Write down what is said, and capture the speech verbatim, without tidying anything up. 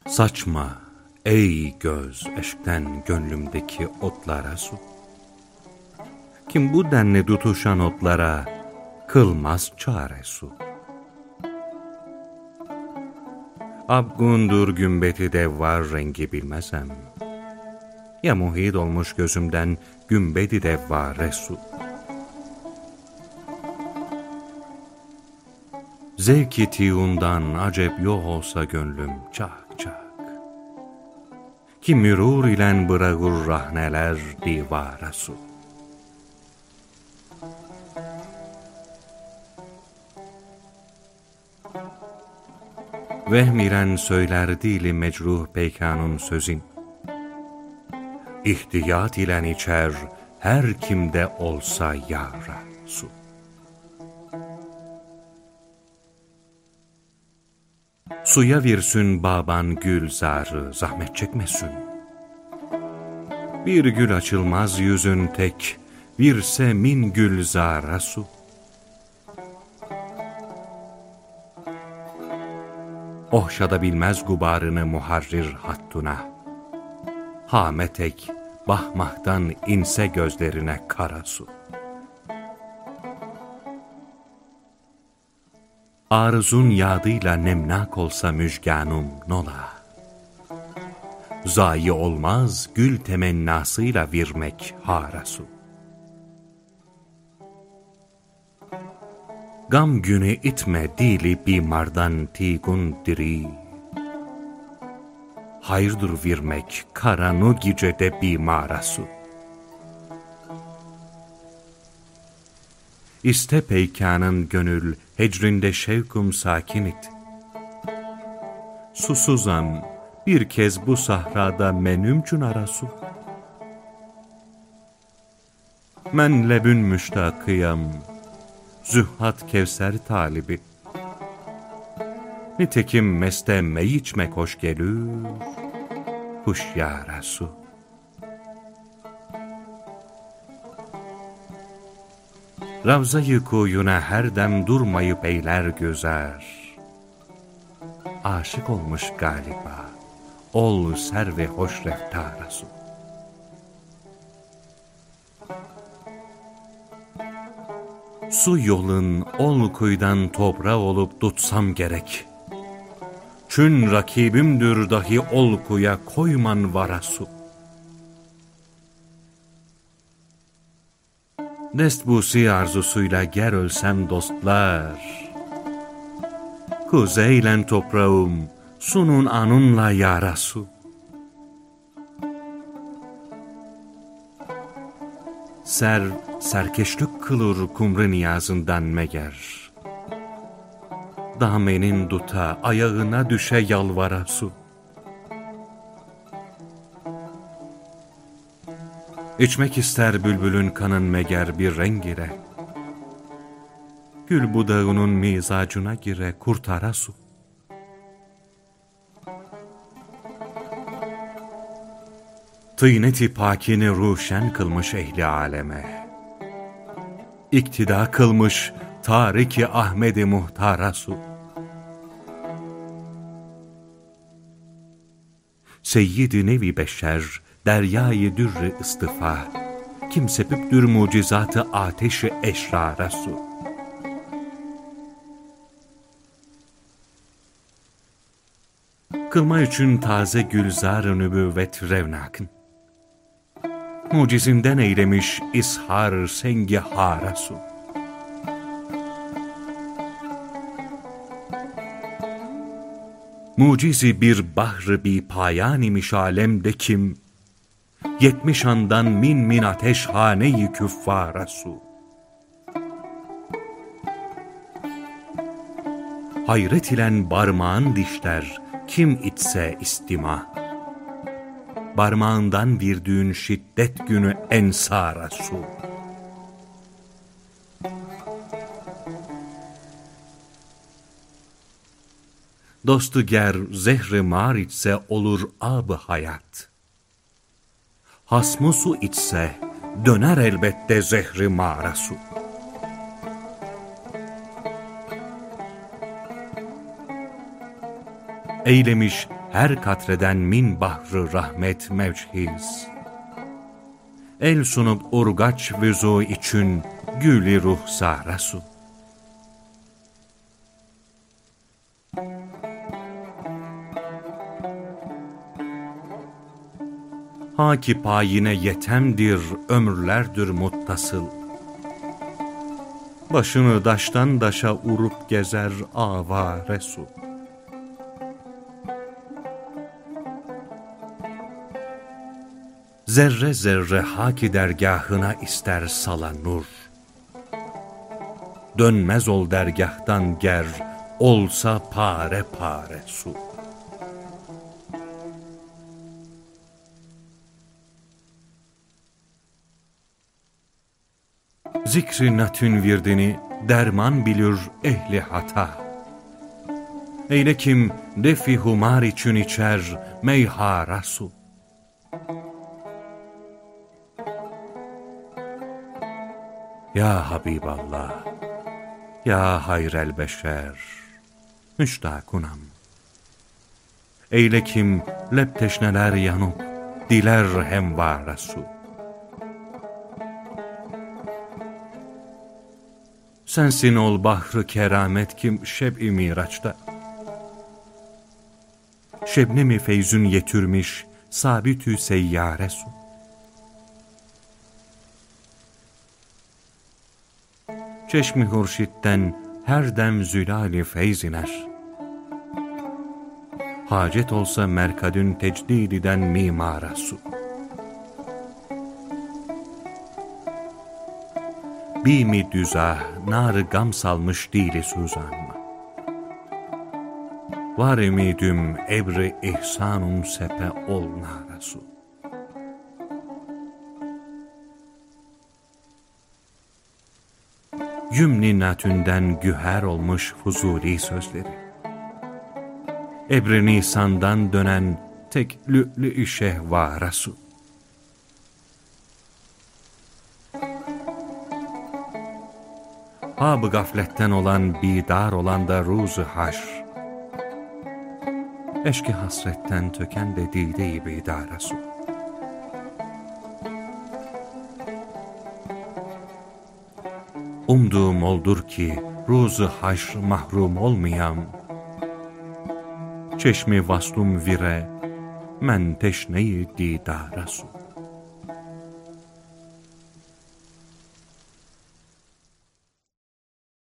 Saçma ey göz eşkten gönlümdeki otlara su. Kim bu denli tutuşan otlara kılmaz çare su. Abgundur gümbeti devvar rengi bilmezem. Ya muhit olmuş gözümden gümbeti devvare su. Zevki tiyundan acep yok olsa gönlüm çak çak. Ki mürur ilen bırakır rahneler divara su. Vehmiren söyler dili mecruh peykanın sözün. İhtiyat ilen içer her kimde olsa yara su. Suya virsün baban gül zarı zahmet çekmesin. Bir gül açılmaz yüzün tek, virse min gül zara su. Ohşada bilmez gubarını muharrir hattuna. Hametek bahmahtan inse gözlerine kara su. Arzun yadıyla nemnak olsa müjganım nola. Zayi olmaz gül temennasıyla virmek hara su. Gam günü itme dili bimardan tigun diri. Hayırdır virmek karanu gecede bimara su. İste peykanın gönül hecrində şevkum sakin it. Susuzam bir kez bu sahrada menümcün ara su. Men lebün müştakıyam, zühhat kevser talibi. Nitekim meste mey içmek hoş gelür, huşyara su. Ravza-yı koyuna her dem durmayıp eyler gözer. Aşık olmuş galiba, ol serve hoş reftara su. Su yolun ol kuyudan toprağı olup tutsam gerek. Çün rakibimdür dahi ol kuya koyman vara su. Destbusi arzusuyla ger ölsem dostlar. Kuzeylen toprağım, sunun anunla yara su. Ser, serkeşlik kılır kumru niyazından meger. Damenin duta, ayağına düşe yalvara su. İçmek ister bülbülün kanın meger bir rengire. Gül budağının mizacına gire kurtara su. Tıyneti pakini ruşen kılmış ehli aleme. İktida kılmış Tariki Ahmed-i Muhtara su. Seyyid-i nevi beşer, deryayı dürr-i istifa, kim sepiptür mucizatı ateşi eşrara su. Kılma için taze gülzar-ı nübüvvet revnakın, mucizinden eylemiş ishar sengi hara su. Mucizi bir bahr-ı bi payan imiş alemde kim, yetmiş andan min min ateş hane-i küffara su. Hayret ilen barmağın dişler, kim itse istima. Barmağından virdiğin şiddet günü ensara su. Dostu ger zehri mar içse olur ab-ı hayat. Hasmı su içse döner elbette zehri mara su. Eylemiş her katreden min bahrı rahmet mevcihiz. El sunup urgaç vüzu için gülü ruhsara su. Haki payine yetemdir, ömürlerdir muttasıl. Başını daştan daşa urup gezer avare su. Zerre zerre haki dergahına ister sala nur. Dönmez ol dergahtan ger, olsa pare pare su. Zikri natün virdini derman bilir ehli hata. Eyle kim defi humar için içer meyhara su. Ya Habiballah, ya hayrel beşer, müştakunam. Eyle kim leb teşneler yanıp diler hemvara su. Sensin ol bahrı keramet kim şeb-i miraçta. Şebnem-i feyzün yetürmiş sabitü seyyare su. Çeşmi hurşitten her dem zülali feyz iner. Hacet olsa merkadün tecdididen mimara su. Bimi düzah, nar-ı gam salmış dili suzanma. Var ümidüm ebri ihsanum sepe ol nara su. Yümni natünden güher olmuş fuzuli sözleri. Ebri nisandan dönen tek lü'lü-i şehvara su. Ab-ı gafletten olan, bidar olan da ruz-u haşr. Eşki hasretten töken de dide-i bidara su. Umduğum oldur ki ruz-u haşr mahrum olmayam. Çeşmi vaslum vire, men teşne-i didara su.